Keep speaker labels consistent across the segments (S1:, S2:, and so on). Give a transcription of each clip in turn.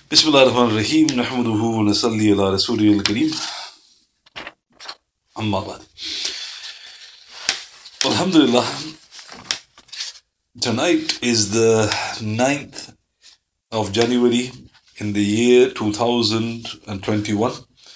S1: Bismillah ar-Rahman ar-Rahim. Nahmaduhu wa nasalli ala Rasulih al-Kareem. Amma ba'd. Alhamdulillah. Tonight is the 9th of January in the year 2021.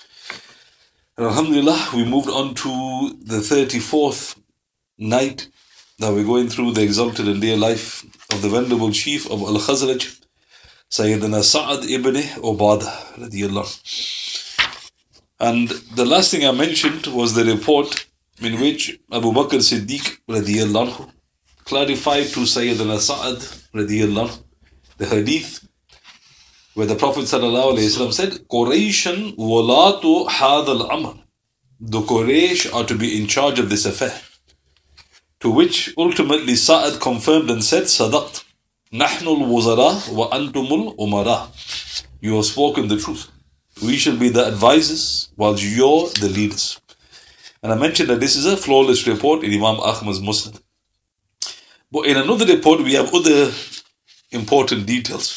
S1: And Alhamdulillah, we moved on to the 34th night that we're going through the exalted and dear life of the venerable chief of Al-Khazraj, Sayyidina Sa'ad ibn Ubadah radiyallahu. And the last thing I mentioned was the report in which Abu Bakr Siddiq radiyallahu clarified to Sayyidina Sa'ad radiyallahu the hadith where the Prophet sallallahu alayhi wasallam said, Qurayshan walatu hadha al-amr. The Quraysh are to be in charge of this affair. To which ultimately Sa'ad confirmed and said, Sadaqt. Nahnul wuzara wa antumul umara. You have spoken the truth. We shall be the advisors while you're the leaders. And I mentioned that this is a flawless report in Imam Ahmad's Musnad. But in another report we have other important details.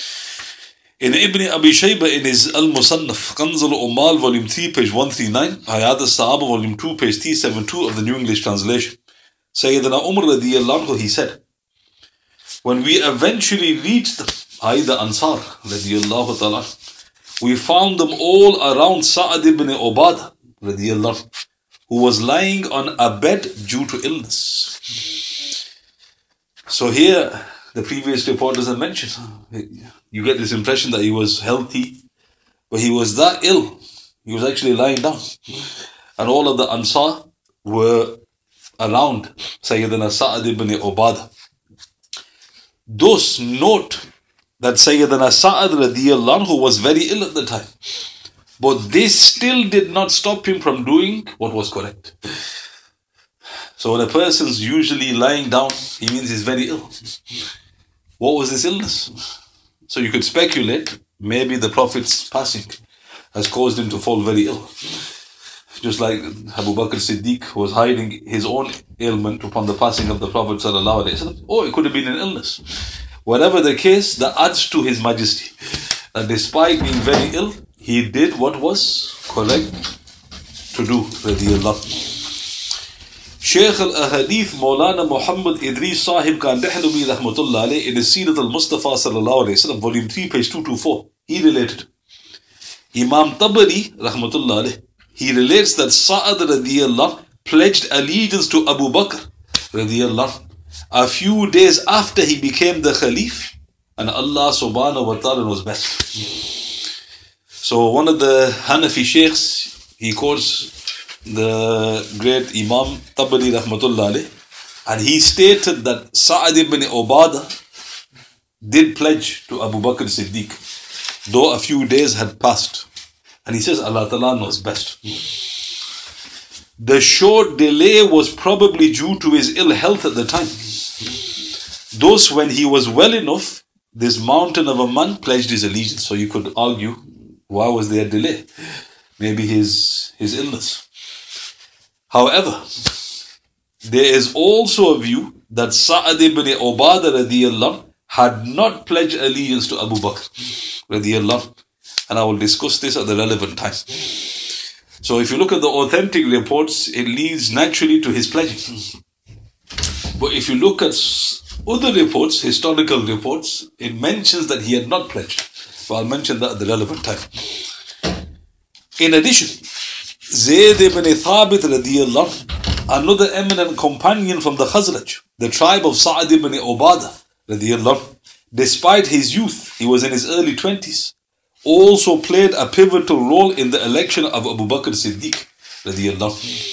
S1: In Ibn Abi Shayba in his Al-Musannaf, Kanz al-Ummal volume 3 page 139, Hayat al-Sahaba volume 2 page 372 of the New English Translation, Sayyidina Umar radiyallahu anhu, he said, when we eventually reached them, the Ansar radiyallahu ta'ala, we found them all around Sa'ad ibn Ubadah radiyallahu, who was lying on a bed due to illness. So here, the previous report doesn't mention. You get this impression that he was healthy, but he was that ill. He was actually lying down. And all of the Ansar were around Sayyidina Sa'ad ibn Ubadah. Thus, note that Sayyidina Sa'ad radiyallahu anhu was very ill at the time. But this still did not stop him from doing what was correct. So when a person's usually lying down, he means he's very ill. What was this illness? So you could speculate, maybe the Prophet's passing has caused him to fall very ill. Just like Abu Bakr Siddiq was hiding his own ailment upon the passing of the Prophet sallallahu alaihi wasallam. Or it could have been an illness. Whatever the case, that adds to his majesty. That despite being very ill, he did what was correct to do. Shaykh al-Ahadith Maulana Muhammad Idris Sahib Khan Dehlumi rahmatullah alayh in his Sirat al-Mustafa sallallahu alayhi wasallam, volume 3 page 224, he related. Imam Tabari rahmatullah alayh, he relates that Sa'ad radiyallahu pledged allegiance to Abu Bakr radiyallahu a few days after he became the Khalif, and Allah subhanahu wa ta'ala was best. So one of the Hanafi sheikhs, he quotes the great Imam Tabari rahmatullah alayh, and he stated that Sa'ad ibn Ubadah did pledge to Abu Bakr Siddiq, though a few days had passed. And he says Allah Ta'ala knows best. The short delay was probably due to his ill health at the time. Thus, when he was well enough, this mountain of a man pledged his allegiance. So you could argue, why was there a delay? Maybe his illness. However, there is also a view that Sa'ad ibn Ubadah radiyallahu had not pledged allegiance to Abu Bakr radiyallahu, and I will discuss this at the relevant time. So if you look at the authentic reports, it leads naturally to his pledging. But if you look at other reports, historical reports, it mentions that he had not pledged. So I'll mention that at the relevant time. In addition, Zayd ibn Thabit radiyallahu, another eminent companion from the Khazraj, the tribe of Sa'ad ibn Ubadah radiyallahu, despite his youth, he was in his early 20s, also played a pivotal role in the election of Abu Bakr Siddiq radiyallahu.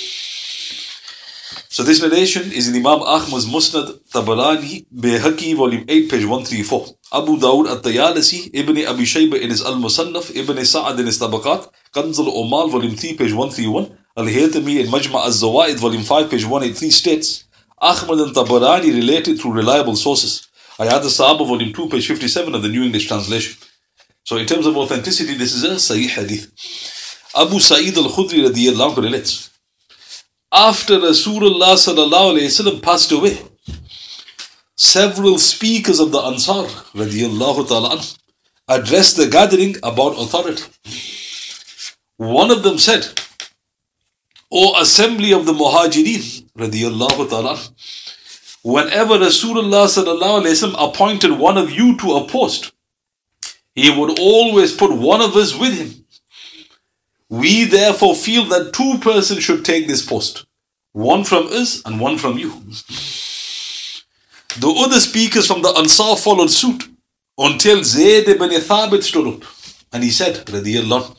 S1: So this narration is in Imam Ahmad's Musnad, Tabarani, Bayhaqi, volume 8, page 134. Abu Dawud at-Tayalisi, Ibn Abi Shayba in his Al-Musannaf, Ibn Sa'ad in his Tabaqat, Kanz al-Ummal, volume 3, page 131, Al-Haythami in Majma' al-Zawaid, volume 5, page 183 states, Ahmad and Tabarani related through reliable sources. Hayat al-Sahaba, volume 2, page 57 of the New English Translation. So in terms of authenticity, this is a Sahih Hadith. Abu Sa'id al-Khudri radiyallahu relates, after Rasulullah sallallahu alayhi wasallam passed away, several speakers of the Ansar radiyallahu ta'ala anhu addressed the gathering about authority. One of them said, O assembly of the Muhajirin, radiyallahu ta'ala, whenever Rasulullah sallallahu alayhi wa sallam appointed one of you to a post, he would always put one of us with him. We therefore feel that two persons should take this post, one from us and one from you. The other speakers from the Ansar followed suit until Zayd ibn Thabit stood up, and he said, radiyallahu,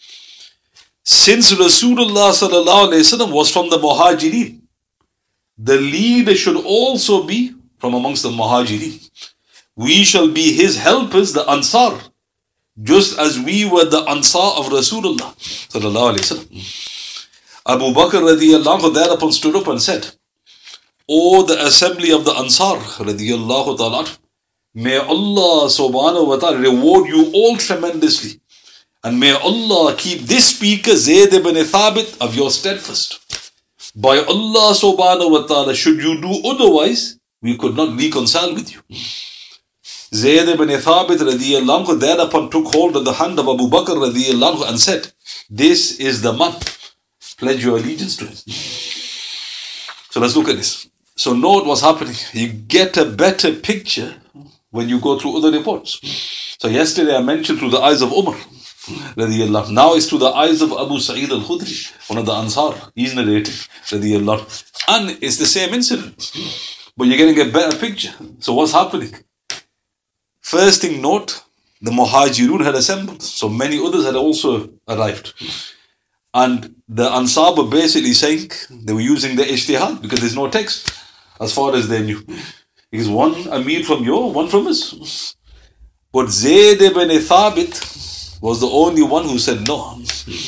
S1: since Rasulullah sallallahu alayhi wa sallam was from the Muhajirin, the leader should also be from amongst the Muhajirin. We shall be his helpers, the Ansar, just as we were the Ansar of Rasulullah sallallahu alayhi wa sallam. Abu Bakr radiyallahu anhu thereupon stood up and said, O the assembly of the Ansar radiyallahu ta'ala, may Allah subhanahu wa ta'ala reward you all tremendously, and may Allah keep this speaker Zayd ibn Thabit of your steadfast. By Allah subhanahu wa ta'ala, should you do otherwise, we could not reconcile with you. Zayd ibn Thabit radiyallahu anhu thereupon took hold of the hand of Abu Bakr radiyallahu anhu and said, this is the man, pledge your allegiance to him. So let's look at this. So note what's happening. You get a better picture when you go through other reports. So yesterday I mentioned through the eyes of Umar radiyallahu anhu. Now it's through the eyes of Abu Sa'id al-Khudri, one of the Ansar. He's narrating radiyallahu anhu. And it's the same incident, but you're getting a better picture. So what's happening? First thing, note, the Muhajirun had assembled, so many others had also arrived. And the Ansar were basically saying they were using the ijtihad because there's no text as far as they knew. Because one Amir from you, one from us. But Zayd ibn Thabit was the only one who said no.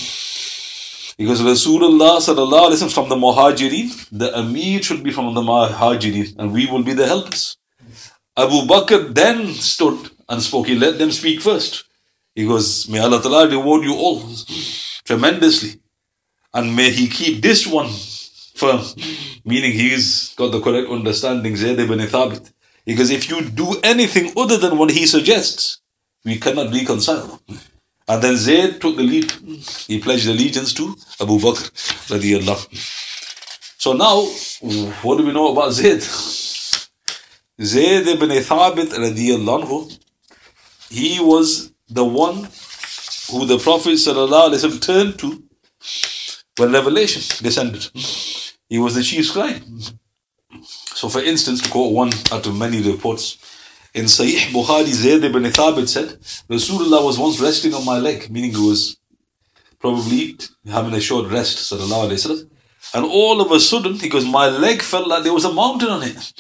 S1: Because Rasulullah sallallahu alaihi wasallam from the Muhajirin, the Amir should be from the Muhajirin, and we will be the helpers. Abu Bakr then stood and spoke. He let them speak first. He goes, may Allah Ta'ala reward you all tremendously, and may He keep this one firm, meaning he's got the correct understanding, Zayd ibn Thabit. Because if you do anything other than what he suggests, we cannot reconcile. And then Zayd took the lead. He pledged allegiance to Abu Bakr radiyallahu. So now, what do we know about Zayd? Zayd ibn Thabit radiyallahu anhu, he was the one who the Prophet sallallahu alaihi wasallam turned to when revelation descended. He was the chief scribe. So for instance, to quote one out of many reports, in Sahih Bukhari, Zayd ibn Thabit said, Rasulullah was once resting on my leg, meaning he was probably having a short rest, sallallahu alaihi wasallam. And all of a sudden, he goes, my leg felt like there was a mountain on it.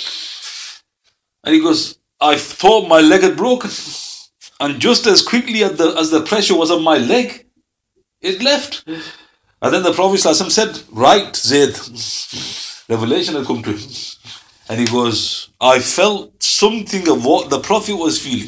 S1: And he goes, I thought my leg had broken. And just as quickly as the pressure was on my leg, it left. And then the Prophet ﷺ said, right, Zayd. Revelation had come to him. And he goes, I felt something of what the Prophet was feeling.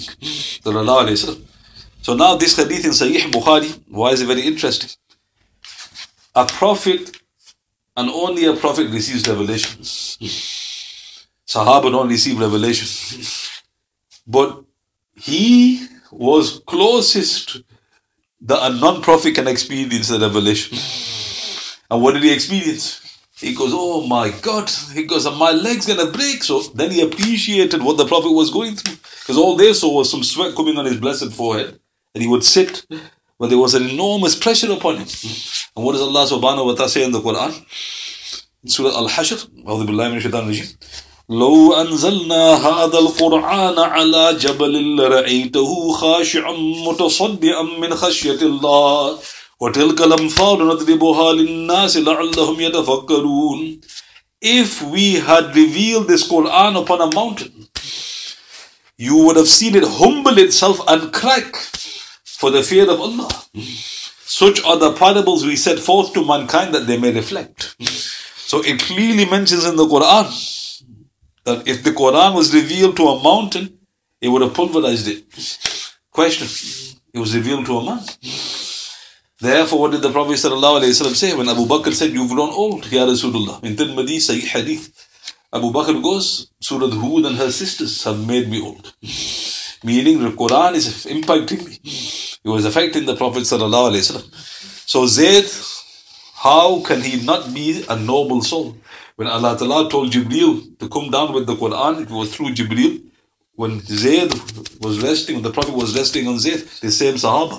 S1: So now this hadith in Sahih Bukhari, why is it very interesting? A prophet, and only a prophet receives revelation. Sahaba don't receive revelation. But he was closest that a non-prophet can experience the revelation. And what did he experience? He goes, oh my God. He goes, my leg's going to break. So then he appreciated what the Prophet was going through. Because all they saw was some sweat coming on his blessed forehead. And he would sit, but there was an enormous pressure upon him. And what does Allah subhanahu wa ta'ala say in the Quran? In Surah Al-Hashr, A'udhu Billahi Minash Shaitanir Rajeem. لو أنزلنا هذا القرآن على جبل لرأيته خاشعا متصدعا من خشية الله وتلك الأمثال نضربها للناس لعلهم يتفكرون. If we had revealed this Quran upon a mountain, you would have seen it humble itself and crack for the fear of Allah. Such are the parables we set forth to mankind that they may reflect. So it clearly mentions in the Quran that if the Quran was revealed to a mountain, it would have pulverized it. Question, it was revealed to a man. Therefore, what did the Prophet ﷺ say when Abu Bakr said, you've grown old, Ya Rasulullah? In Tirmidhi, Sahih Hadith, Abu Bakr goes, Surah Hud and her sisters have made me old. Meaning the Quran is impacting me. It was affecting the Prophet sallallahu alaihi wasallam. So Zayd, how can he not be a noble soul? When Allah Ta'ala told Jibreel to come down with the Quran, it was through Jibreel. When Zayd was resting, when the Prophet was resting on Zayd, the same Sahaba,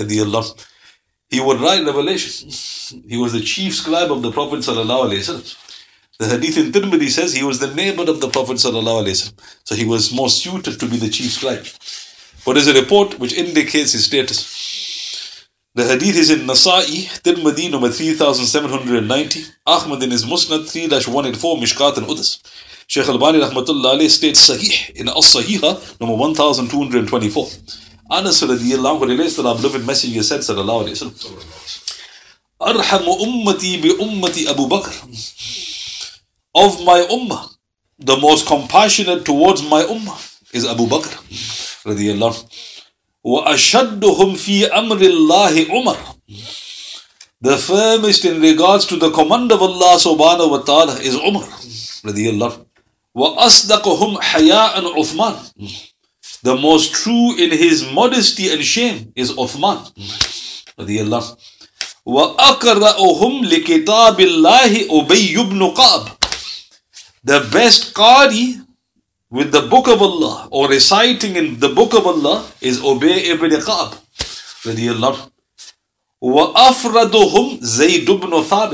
S1: he would write revelation. He was the chief scribe of the Prophet sallallahu alaihi wasallam. The hadith in Tirmidhi says he was the neighbor of the Prophet sallallahu alaihi wasallam. So he was more suited to be the chief scribe. But there's a report which indicates his status. The hadith is in Nasa'i, Tirmidhi number 3790, Ahmad in his Musnad 3-184, Mishkat and Udas. Shaykh Albani rahmatullah alayhi states Sahih in As-Sahiha number 1224. Anas radiyallahu anhu relates that our beloved messenger said sallallahu alayhi wa sallam, Arhamu ummati bi ummati Abu Bakr. Of my ummah, the most compassionate towards my ummah is Abu Bakr radiyallahu anhu. وَأَشَدُّهُمْ فِي أَمْرِ اللَّهِ عُمَرٍ. The firmest in regards to the command of Allah subhanahu wa ta'ala is Umar radiyallahu anhu. وَأَصْدَقُهُمْ حَيَاءً Uthman. The most true in his modesty and shame is Uthman radiyallahu anhu. وَأَقْرَأُهُمْ لِكِتَابِ اللَّهِ أُبَيُّ ibn Ka'b. The best qari with the book of Allah or reciting in the book of Allah is Ubay ibn Ka'b radiyallahu anhu. وَأَفْرَدُهُمْ Zayd ibn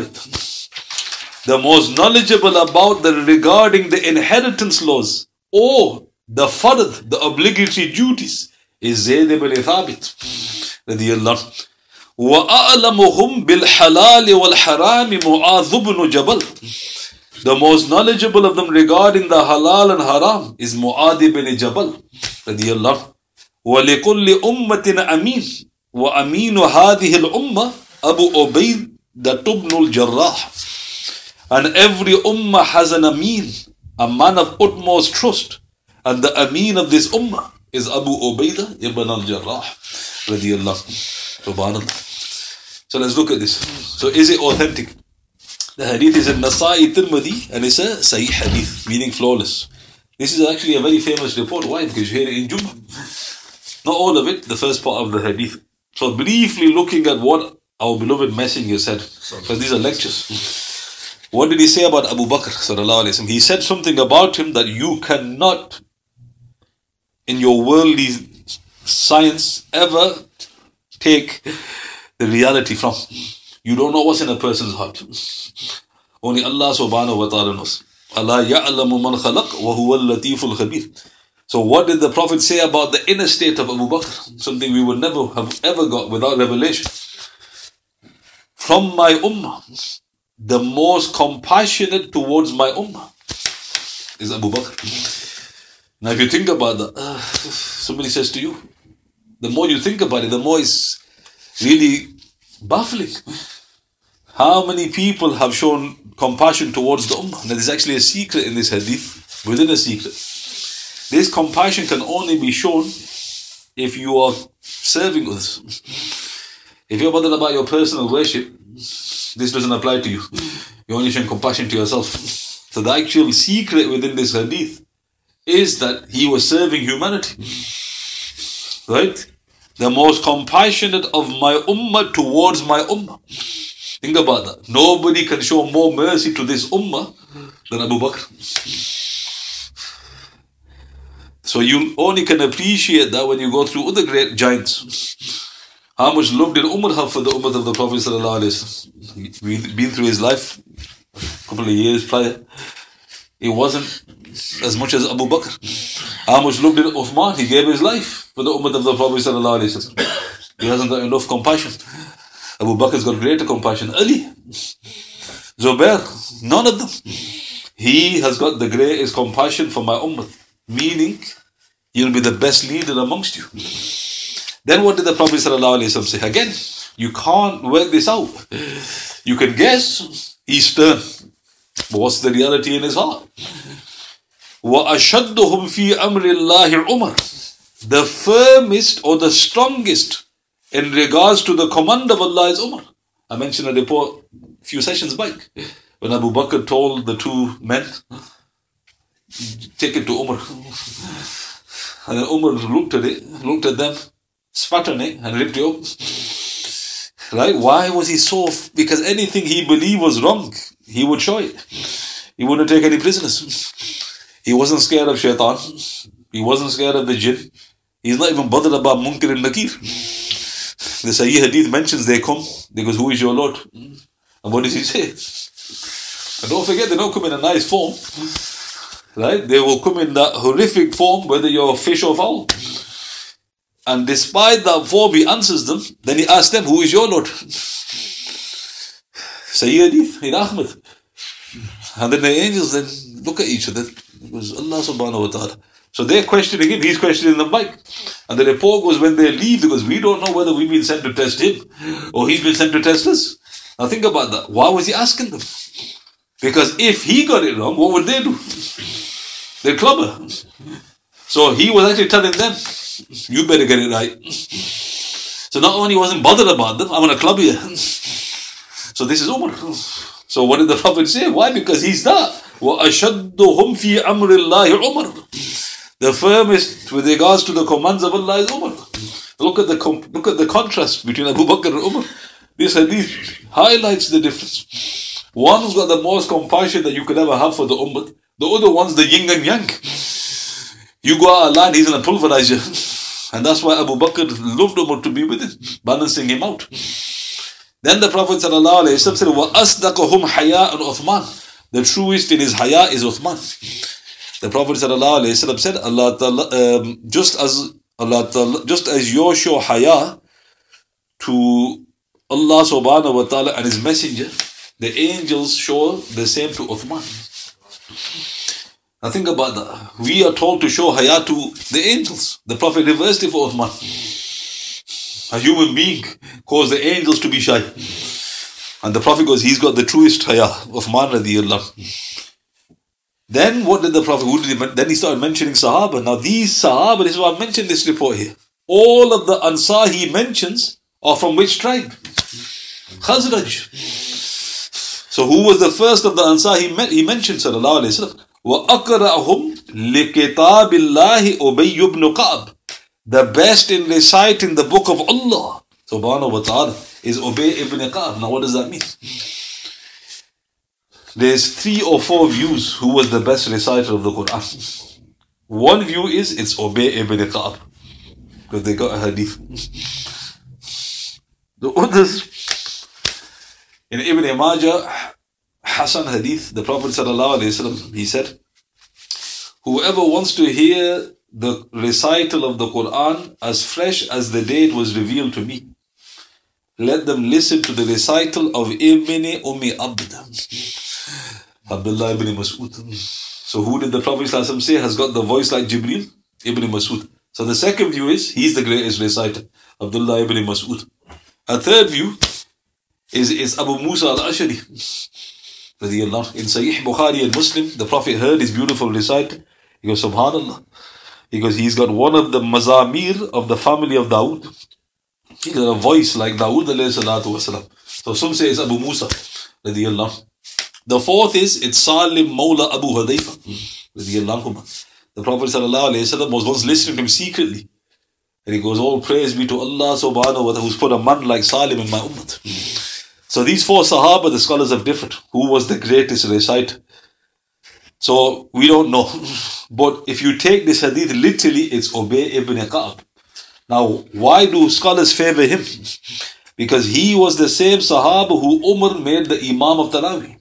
S1: Thabit. The most knowledgeable about regarding the inheritance laws or the fard, the obligatory duties, is Zayd ibn Thabit radiyallahu anhu. وَأَعْلَمُهُمْ بِالْحَلَالِ وَالْحَرَامِ مُعَاذُ ibn Jabal. The most knowledgeable of them regarding the halal and haram is Mu'adh ibn Jabal radiyallahu anhu. وَلِكُلِّ أُمَّةٍ أَمِينٍ وَأَمِينُ هَذِهِ الْأُمَّةِ أَبُو عُبَيْدَةَ ibn al-Jarrah. And every ummah has an ameen, a man of utmost trust. And the ameen of this ummah is Abu Ubaidah ibn al-Jarrah radiyallahu anhu. Subhanallah. So let's look at this. So is it authentic? The hadith is in Nasa'i Tirmidhi and it's a Sahih hadith, meaning flawless. This is actually a very famous report. Why? Because you hear it in Jummah. Not all of it, the first part of the hadith. So briefly looking at what our beloved messenger said, because these are lectures. What did he say about Abu Bakr sallallahu alaihi wasallam? He said something about him that you cannot, in your worldly science, ever take the reality from. You don't know what's in a person's heart. Only Allah subhanahu wa ta'ala knows. Allah ya'lamu man khalaq wa huwa al-latiful khabir. So what did the Prophet say about the inner state of Abu Bakr? Something we would never have ever got without revelation. From my ummah, the most compassionate towards my ummah is Abu Bakr. Now if you think about that, somebody says to you, the more you think about it, the more it's really baffling. How many people have shown compassion towards the ummah? Now there's actually a secret in this hadith, within a secret. This compassion can only be shown if you are serving others. If you're bothered about your personal worship, this doesn't apply to you. You're only showing compassion to yourself. So the actual secret within this hadith is that he was serving humanity. Right? The most compassionate of my ummah towards my ummah. Think about that. Nobody can show more mercy to this ummah than Abu Bakr. So you only can appreciate that when you go through other great giants. How much love did Umar have for the ummah of the Prophet sallallahu alaihi wasallam? We've been through his life a couple of years prior. It wasn't as much as Abu Bakr. How much love did Uthman? He gave his life for the ummah of the Prophet sallallahu alaihi wasallam. He hasn't got enough compassion. Abu Bakr's got greater compassion. Ali, Zubair, none of them. He has got the greatest compassion for my ummah. Meaning, you'll be the best leader amongst you. Then what did the Prophet ﷺ say? Again, you can't work this out. You can guess, he's stern. But what's the reality in his heart? وَأَشَدُّهُمْ فِي أَمْرِ اللَّهِ عُمَرٍ. The firmest or the strongest in regards to the command of Allah is Umar. I mentioned a report a few sessions back when Abu Bakr told the two men, take it to Umar. And then Umar looked at them, spat on it, and ripped it up. Right? Why was he so? Because anything he believed was wrong, he would show it. He wouldn't take any prisoners. He wasn't scared of shaitan. He wasn't scared of the jinn. He's not even bothered about Munkar and Nakir. The Sahih Hadith mentions they come. They goes, who is your Lord? And what does he say? And don't forget, they don't come in a nice form. Right? They will come in that horrific form, whether you're fish or fowl. And despite that form, he answers them. Then he asks them, who is your Lord? Sahih Hadith in Ahmad. And then the angels then look at each other. It was Allah subhanahu wa ta'ala. So they're questioning him, he's questioning them back. And the report goes, when they leave, because we don't know whether we've been sent to test him or he's been sent to test us. Now think about that. Why was he asking them? Because if he got it wrong, what would they do? They'd club her. So he was actually telling them, you better get it right. So not only wasn't bothered about them, I'm going to club you. So this is Umar. So what did the Prophet say? Why? Because he's that. وَأَشَدُّهُمْ فِي أَمْرِ اللَّهِ عُمَرٍ. The firmest with regards to the commands of Allah is Umar. Look at the contrast between Abu Bakr and Umar. This hadith highlights the difference. One's got the most compassion that you could ever have for the ummah. The other one's the yin and yang. You go out of line, he's going to pulverize you. And that's why Abu Bakr loved Umar to be with him, balancing him out. Then the Prophet said, وَأَصْدَقَهُمْ حَيَاءً Uthman. The truest in his haya is Uthman. The Prophet said, Allah Ta'ala, just as you show haya to Allah subhanahu wa ta'ala and his messenger, the angels show the same to Uthman. Now think about that. We are told to show haya to the angels. The Prophet reversed it for Uthman. A human being caused the angels to be shy. And the Prophet goes, he's got the truest haya, Uthman radiyallahu. Then what did the Prophet, then he started mentioning Sahaba. Now these Sahaba, this is why I mentioned this report here. All of the Ansar he mentions are from which tribe? Khazraj. So who was the first of the Ansar he mentioned, sallallahu alayhi wa sallam? وَأَقْرَأَهُمْ لِكِتَابِ اللَّهِ أُبَيُّ بْنُ قَعْبٍ. The best in reciting the book of Allah subhanahu wa ta'ala is Ubay ibn Ka'b. Now what does that mean? There's 3 or 4 views who was the best reciter of the Quran. One view is it's Ubay ibn Ka'b, because they got a hadith. The others, in Ibn Majah, Hasan hadith, the Prophet sallallahu alaihi wasallam, he said, whoever wants to hear the recital of the Quran as fresh as the day it was revealed to me, let them listen to the recital of Ibn Abd, Abdullah ibn Mas'ud. So who did the Prophet ﷺ say has got the voice like Jibreel? Ibn Mas'ud. So the second view is he's the greatest reciter, Abdullah ibn Mas'ud. A third view is Abu Musa al-Ashari. In Sahih Bukhari and Muslim, the Prophet heard his beautiful reciter. He goes, Subhanallah. He goes, he's got one of the mazamir of the family of Dawood. He's got a voice like Dawood alayhi salatu wasalam. So some say it's Abu Musa radiyallahu. The fourth is it's Salim Mawla Abu Hudayfa radiyallahu. The Prophet sallallahu alayhi wasallam was once listening to him secretly. And he goes, all praise be to Allah subhanahu wa ta'ala who's put a man like Salim in my ummah. So these 4 Sahaba, the scholars have differed. Who was the greatest reciter? So we don't know. But if you take this hadith literally, it's Ubay ibn Ka'b. Now, why do scholars favor him? Because he was the same Sahaba who Umar made the Imam of Tarawih.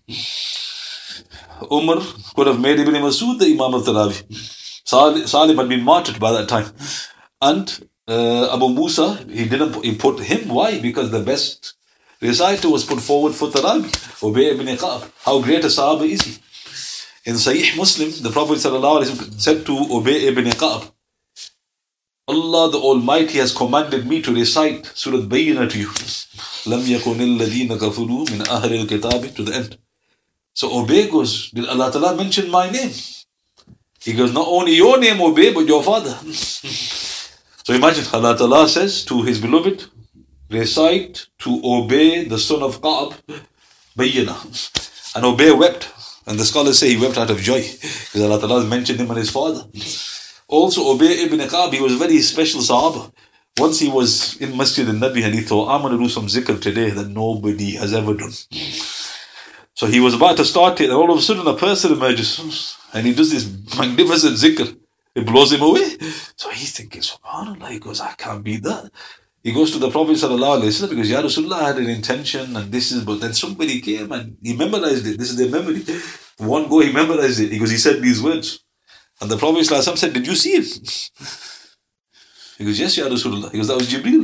S1: Umar could have made Ibn Mas'ud the Imam of Tarawih. Salim had been martyred by that time. And Abu Musa, he put him. Why? Because the best reciter was put forward for Tarawih. Ubay ibn Ka'b. How great a Sahaba is he? In Sahih Muslim, the Prophet ﷺ said to Ubay ibn Ka'b, Allah the Almighty has commanded me to recite Surah Bayyinah to you. Lam yakunil ladina kafaru min ahli al-kitab, to the end. So Ubay goes, did Allah Ta'ala mention my name? He goes, not only your name, Ubay, but your father. So imagine, Allah Ta'ala says to his beloved, recite to Ubay, the son of Ka'b, Bayyinah. And Ubay wept. And the scholars say he wept out of joy because Allah Ta'ala mentioned him and his father. Also, Ubay ibn Ka'b, he was a very special Sahaba. Once he was in Masjid al-Nabi and he thought, I'm going to do some zikr today that nobody has ever done. So he was about to start it, and all of a sudden a person emerges and he does this magnificent zikr. It blows him away. So he's thinking, subhanAllah, he goes, I can't beat that. He goes to the Prophet ﷺ because Ya Rasulullah, I had an intention and this is, but then somebody came and he memorized it. This is their memory. One go, he memorized it because he said these words. And the Prophet ﷺ said, did you see it? He goes, yes, Ya Rasulullah. He goes, that was Jibreel.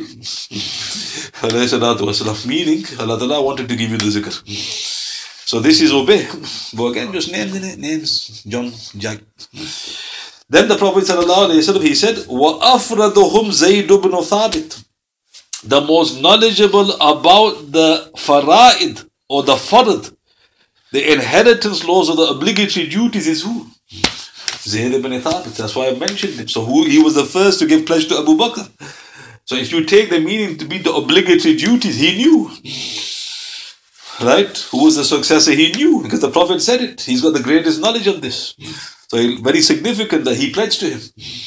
S1: Meaning, Allah Ta'ala wanted to give you the zikr. So this is Ubay. But again, just names in it. Names. John, Jack. Then the Prophet ﷺ, he said, وَأَفْرَدُهُمْ زَيْدُ بْنُ ثَابِتٍ. The most knowledgeable about the fara'id or the farad, the inheritance laws or the obligatory duties is who? Zayd ibn Thabit. That's why I mentioned him. So he was the first to give pledge to Abu Bakr. So if you take the meaning to be the obligatory duties, he knew. Right? Who was the successor? He knew because the Prophet said it. He's got the greatest knowledge of this. So very significant that he pledged to him.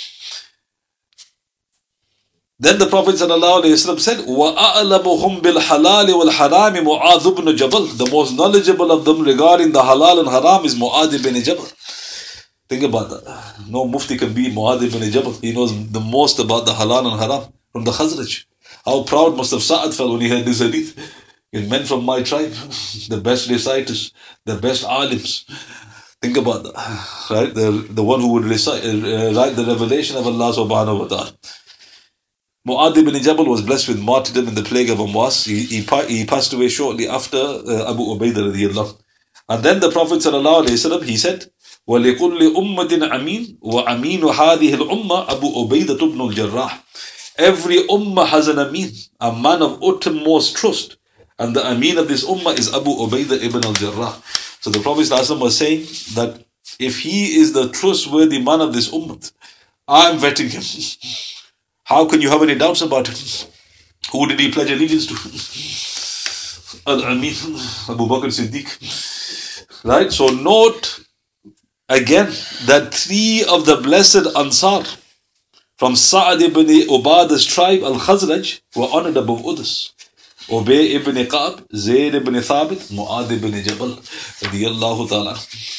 S1: Then the Prophet ﷺ said, وَأَعْلَمُهُمْ بِالْحَلَالِ وَالْحَرَامِ مُعَاذُ بْنُ جَبَلٍ. The most knowledgeable of them regarding the halal and haram is Mu'adh ibn Jabal. Think about that. No mufti can be Mu'adh ibn Jabal. He knows the most about the halal and haram from the Khazraj. How proud must have Sa'ad felt when he heard this hadith. Men from my tribe, the best reciters, the best alims. Think about that. Right? The one who would write the revelation of Allah subhanahu wa ta'ala. Mu'adh ibn Jabal was blessed with martyrdom in the plague of Amwas. He passed away shortly after Abu Ubaidah radiyallahu. And then the Prophet ﷺ, he said, وَلِكُلِّ أُمَّةٍ أَمِينٌ وَأَمِينُ هَذِهِ الْأُمَّةِ أَبُو عُبَيْدَةُ بْنُ الْجَرَّاحِ. Every ummah has an ameen, a man of uttermost trust. And the ameen of this ummah is Abu Ubaidah ibn al-Jarrah. So the Prophet ﷺ was saying that if he is the trustworthy man of this ummah, I'm vetting him. How can you have any doubts about him? Who did he pledge allegiance to? Al-Amin, Abu Bakr Siddiq. Right? So note again that three of the blessed Ansar from Sa'ad ibn Ubadah's tribe, Al-Khazraj, were honored above others. Ubay ibn Ka'b, Zayd ibn Thabit, Mu'adh ibn Jabal, radiyallahu ta'ala.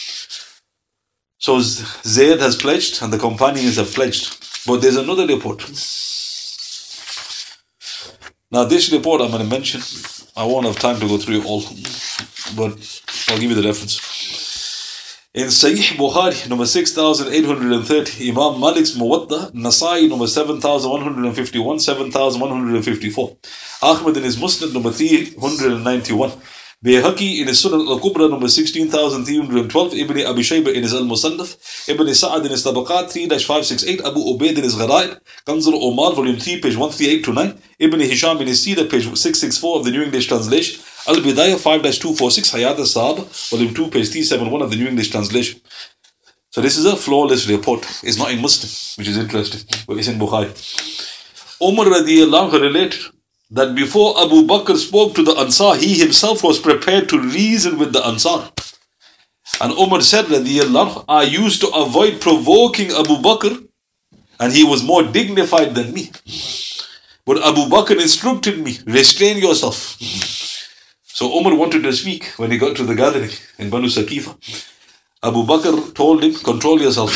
S1: So Zayd has pledged and the companions have pledged. But there's another report. Now this report I'm going to mention, I won't have time to go through it all, but I'll give you the reference. In Sahih Bukhari, number 6830, Imam Malik's Muwatta, Nasai, number 7151, 7154, Ahmad in his Musnad, number 391, Bayhaqi in his Sunan al-Kubra, number 16312, Ibn Abi Shayba in his Al-Musannaf, Ibn Sa'ad in his Tabaqat, 3-568, Abu Ubaid in his Gharaib, Kanzul Omar, volume 3, page 138-9, Ibn Hisham in his Sira, page 664 of the New English Translation, Al-Bidayah 5-246, Hayat al-Sahaba, volume 2, page 371 of the New English Translation. So this is a flawless report. It's not in Muslim, which is interesting, but it's in Bukhari. Umar radiyallahu anhu related that before Abu Bakr spoke to the Ansar, he himself was prepared to reason with the Ansar. And Umar said, radiyallahu anhu, I used to avoid provoking Abu Bakr, and he was more dignified than me. But Abu Bakr instructed me, restrain yourself. So Umar wanted to speak when he got to the gathering in Banu Saqifa. Abu Bakr told him, control yourself.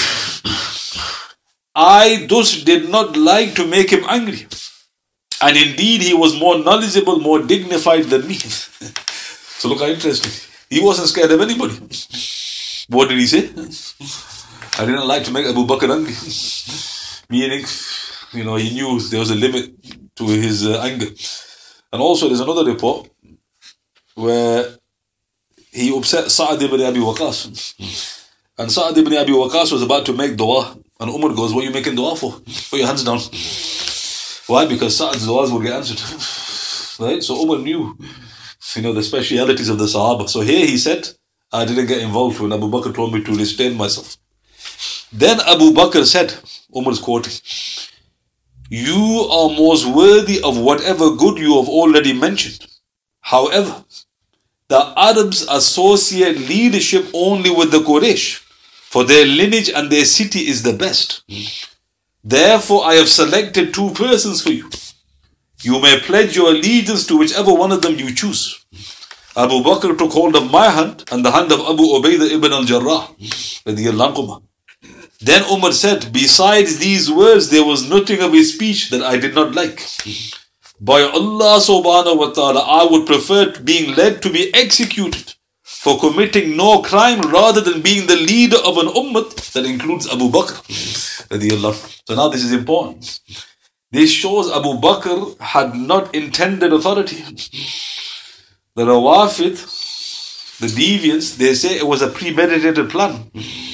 S1: I thus did not like to make him angry. And indeed, he was more knowledgeable, more dignified than me. So look how interesting. He wasn't scared of anybody. What did he say? I didn't like to make Abu Bakr angry. Meaning, he knew there was a limit to his anger. And also there's another report where he upset Sa'ad ibn Abi Waqqas. And Sa'ad ibn Abi Waqqas was about to make dua. And Umar goes, what are you making dua for? Put your hands down. Why? Because Sa'ad's du'as will get answered. Right? So Umar knew, the specialities of the Sahaba. So here he said, I didn't get involved when Abu Bakr told me to restrain myself. Then Abu Bakr said, Umar's quoting, you are most worthy of whatever good you have already mentioned. However, the Arabs associate leadership only with the Quraysh, for their lineage and their city is the best. Therefore, I have selected two persons for you. You may pledge your allegiance to whichever one of them you choose. Abu Bakr took hold of my hand and the hand of Abu Ubaidah ibn al-Jarrah. Then Umar said, besides these words, there was nothing of his speech that I did not like. By Allah subhanahu wa ta'ala, I would prefer being led to be executed for committing no crime rather than being the leader of an ummah that includes Abu Bakr. So now this is important. This shows Abu Bakr had not intended authority. The Rawafid, the deviants, they say it was a premeditated plan.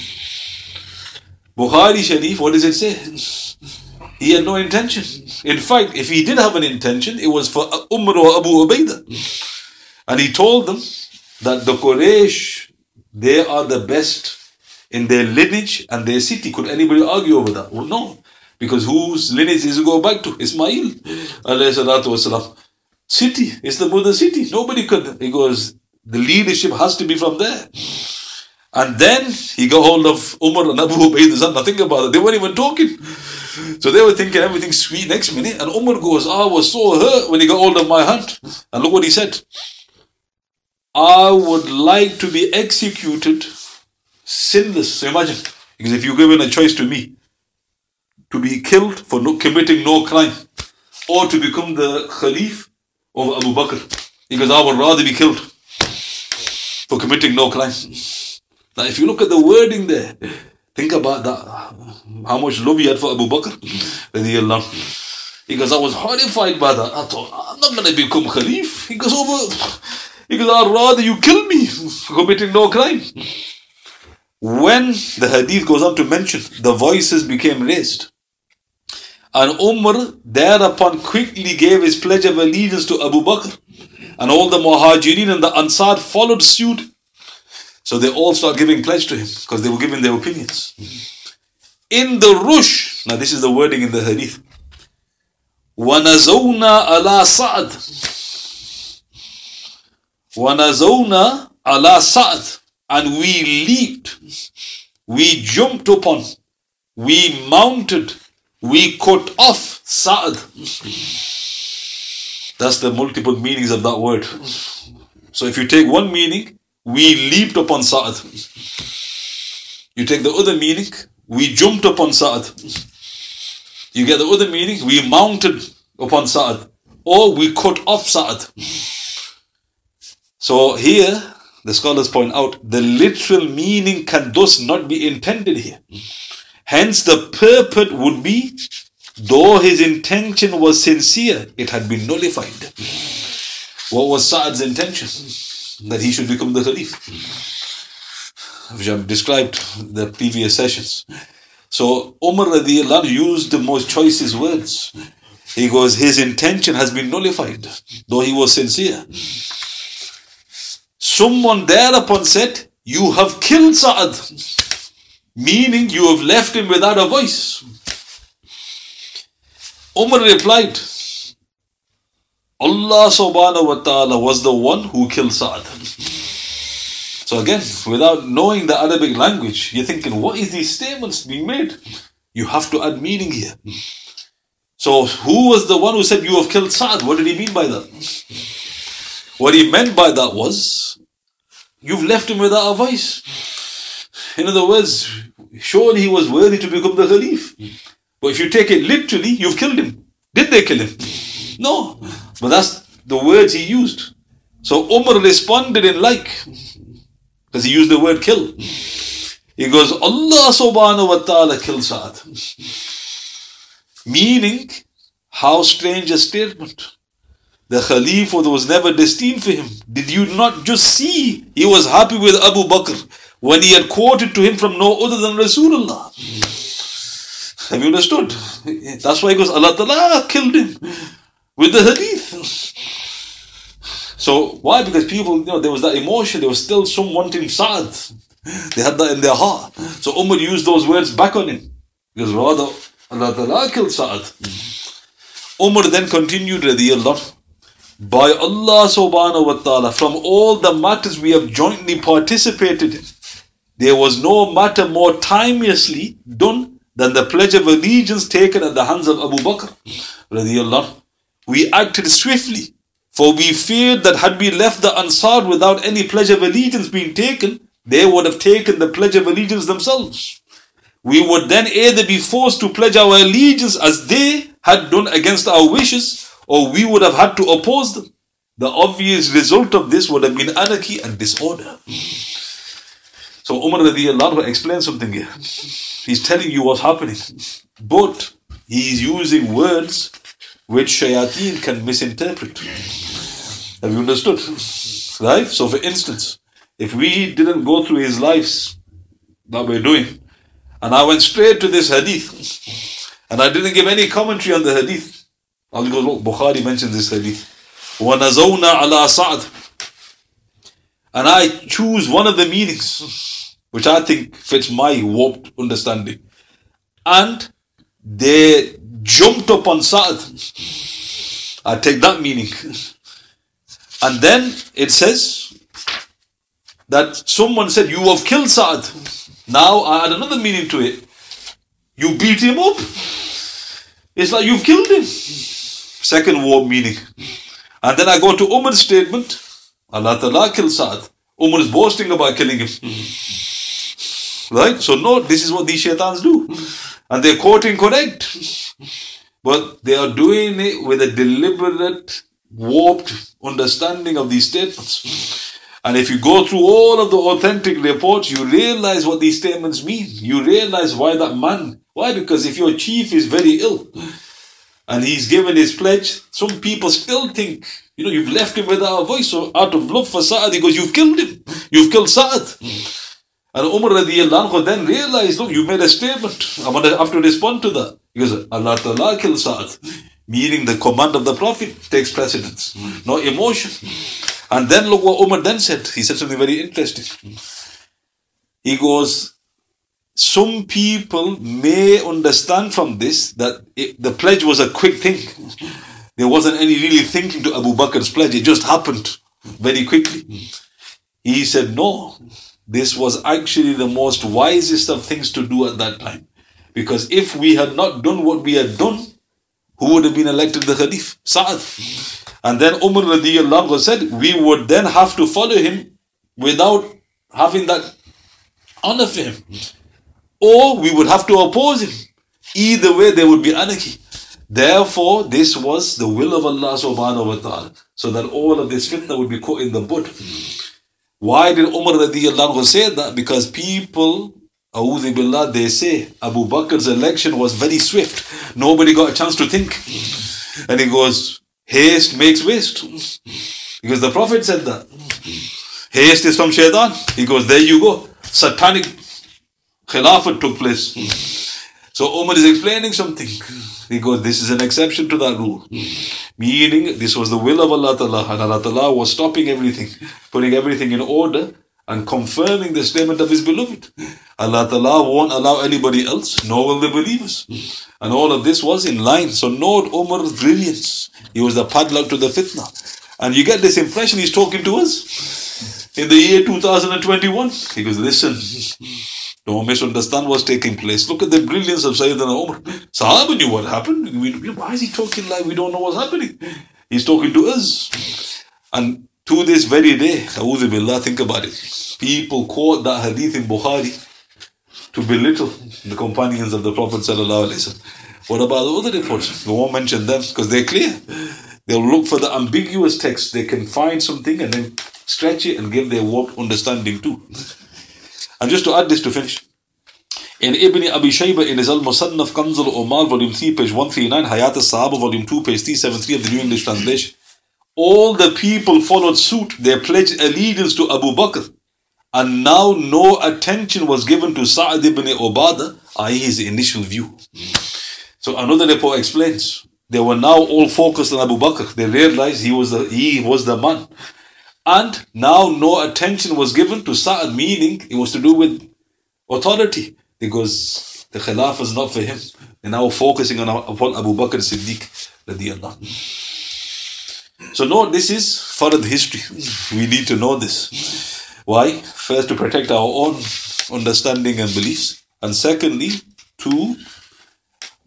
S1: Bukhari Sharif, what does it say? He had no intention. In fact, if he did have an intention, it was for Umar or Abu Ubaidah. And he told them that the Quraysh, they are the best in their lineage and their city. Could anybody argue over that? Well, no. Because whose lineage does it go back to? Ismail alayhi salatu wasalam. City, it's the Buddha city. Nobody could. He goes, the leadership has to be from there. And then he got hold of Umar and Abu Ubaidah, nothing about it. They weren't even talking. So they were thinking everything's sweet next minute. And Umar goes, I was so hurt when he got hold of my hand. And look what he said. I would like to be executed sinless. So imagine, because if you're given a choice to me, to be killed for committing no crime, or to become the Khalif of Abu Bakr, because I would rather be killed for committing no crime. Now if you look at the wording there, think about that, how much love he had for Abu Bakr. Because I was horrified by that. I thought, I'm not going to become Khalif. Because I'd rather you kill me for committing no crime. When the hadith goes on to mention, the voices became raised. And Umar thereupon quickly gave his pledge of allegiance to Abu Bakr. And all the Muhajirin and the Ansar followed suit. So they all start giving pledge to him because they were giving their opinions. In the rush, now this is the wording in the hadith. وَنَزَوْنَا عَلَى سَعْدٍ وَنَزَوْنَا عَلَى سَعْدٍ. And we leaped, we jumped upon, we mounted, we cut off Sa'd. That's the multiple meanings of that word. So if you take one meaning, we leaped upon Sa'd. You take the other meaning, we jumped upon Sa'd. You get the other meaning, we mounted upon Sa'd. Or we cut off Sa'd. So here, the scholars point out, the literal meaning can thus not be intended here. Hence the purport would be, though his intention was sincere, it had been nullified. What was Sa'd's intention? That he should become the Khalif, which I've described in the previous sessions. So Umar radiallahu anhu used the most choicest words. He goes, his intention has been nullified, though he was sincere. Someone thereupon said, you have killed Sa'd, meaning you have left him without a voice. Umar replied, Allah subhanahu wa ta'ala was the one who killed Sa'd. So again, without knowing the Arabic language, you're thinking, what is these statements being made? You have to add meaning here. So who was the one who said you have killed Sa'd? What did he mean by that? What he meant by that was, you've left him without a voice. In other words, surely he was worthy to become the Khalif. But if you take it literally, you've killed him. Did they kill him? No. But that's the words he used. So Umar responded in like, because he used the word kill. He goes, Allah subhanahu wa ta'ala killed Sa'd. Meaning, how strange a statement. The Khalifah was never destined for him. Did you not just see he was happy with Abu Bakr when he had quoted to him from no other than Rasulullah? Have you understood? That's why he goes, Allah Ta'ala killed him with the hadith. So why? Because people, there was that emotion. There was still some wanting Sa'd. They had that in their heart. So Umar used those words back on him. Because rather, Allah Ta'ala killed Sa'd. Umar then continued, radiyallahu, by Allah subhanahu wa ta'ala, from all the matters we have jointly participated in, there was no matter more timeously done than the pledge of allegiance taken at the hands of Abu Bakr radiallahu anhu. We acted swiftly, for we feared that had we left the Ansar without any pledge of allegiance being taken, they would have taken the pledge of allegiance themselves. We would then either be forced to pledge our allegiance as they had done against our wishes, or we would have had to oppose them. The obvious result of this would have been anarchy and disorder. So Umar radiallahu anhu explains something here. He's telling you what's happening, but he's using words which shayateen can misinterpret. Have you understood? Right? So for instance, if we didn't go through his lives that we're doing, and I went straight to this hadith, and I didn't give any commentary on the hadith, I'll go, look, Bukhari mentions this hadith, وَنَزَوْنَا عَلَىٰ سَعْدٍ, and I choose one of the meanings, which I think fits my warped understanding, and they jumped up on Sa'd. I take that meaning. And then it says that someone said, you have killed Sa'd. Now I add another meaning to it. You beat him up. It's like you've killed him. Second warp meaning. And then I go to Umar's statement, Allah Ta'ala killed Sa'd. Umar is boasting about killing him. Right? So no, this is what these shaitans do. And they're quoting correct. But they are doing it with a deliberate, warped understanding of these statements. And if you go through all of the authentic reports, you realize what these statements mean. You realize why that man. Why? Because if your chief is very ill and he's given his pledge, some people still think, you've left him without a voice. So out of love for Sa'd, he goes, you've killed him. You've killed Sa'd. And Umar radiallahu anhu then realized, look, you made a statement. I'm going to have to respond to that. He goes, Allah Ta'ala killed Sa'd. Meaning the command of the Prophet takes precedence. No emotion. And then look what Umar then said. He said something very interesting. He goes, some people may understand from this that the pledge was a quick thing. There wasn't any really thinking to Abu Bakr's pledge. It just happened very quickly. He said, no. This was actually the most wisest of things to do at that time. Because if we had not done what we had done, who would have been elected the Khalif? Sa'd. And then Umar radiallahu anhu said, we would then have to follow him without having that honor for him. Or we would have to oppose him. Either way, there would be anarchy. Therefore, this was the will of Allah subhanahu wa ta'ala. So that all of this fitna would be caught in the bud. Why did Umar radiallahu anhu say that? Because people, a'udhu billah, they say Abu Bakr's election was very swift. Nobody got a chance to think. And he goes, haste makes waste. Because the Prophet said that. Haste is from shaitan. He goes, there you go. Satanic khilafat took place. So Umar is explaining something. He goes, this is an exception to that rule. Meaning, this was the will of Allah Ta'ala. And Allah Ta'ala was stopping everything, putting everything in order, and confirming the statement of His beloved. Allah Ta'ala won't allow anybody else, nor will the believers. And all of this was in line. So note Umar's brilliance. He was the padlock to the fitna. And you get this impression he's talking to us in the year 2021. He goes, listen, don't misunderstand what's taking place. Look at the brilliance of Sayyidina Umar. Sahaba knew what happened. Why is he talking like we don't know what's happening? He's talking to us. And to this very day, a'udhu billah, think about it. People quote that hadith in Bukhari to belittle the companions of the Prophet sallallahu alaihi wasallam. What about the other reports? We won't mention them because they're clear. They'll look for the ambiguous text. They can find something and then stretch it and give their warped understanding too. And just to add this to finish, in Ibn Abi Shayba in his Al-Musannaf Kanz al-Umal, volume 3, page 139, Hayat al-Sahaba, volume 2, page 373 of the New English Translation, all the people followed suit. They pledged allegiance to Abu Bakr. And now no attention was given to Sa'd ibn Ubadah, i.e. his initial view. So another report explains, they were now all focused on Abu Bakr. They realized he was the man. And now no attention was given to Sa'd, meaning it was to do with authority. Because the Khilafah is not for him. They're now focusing upon Abu Bakr Siddiq radiyallahu anhu. So no, this is Farad history. We need to know this. Why? First, to protect our own understanding and beliefs. And secondly, to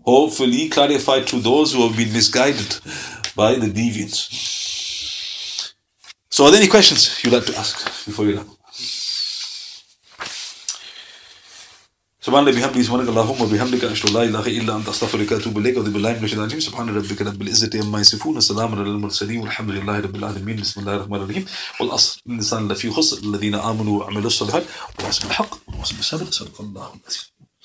S1: hopefully clarified to those who have been misguided by the deviants. So are there any questions you'd like to ask before you wrap? سبحان الله بحمده سبحانك اللهم وبحمدك أشهد أن لا إله إلا أنت أستغفرك وأتوب إليك وأعوذ بالله من الشيطان الرجيم سبحان ربك رب العزة عما يصفون وسلام على المرسلين والحمد لله رب العالمين بسم الله الرحمن الرحيم والعصر الإنسان لفي خسر الذين آمنوا وعملوا الصالحات وواصلوا بالحق وواصلوا بالصبر صدق الله العظيم.